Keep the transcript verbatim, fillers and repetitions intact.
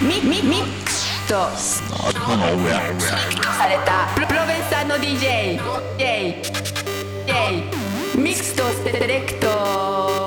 ミミミックスとされたプロプロフェッサーの ディージェー J J ミックスとセレクト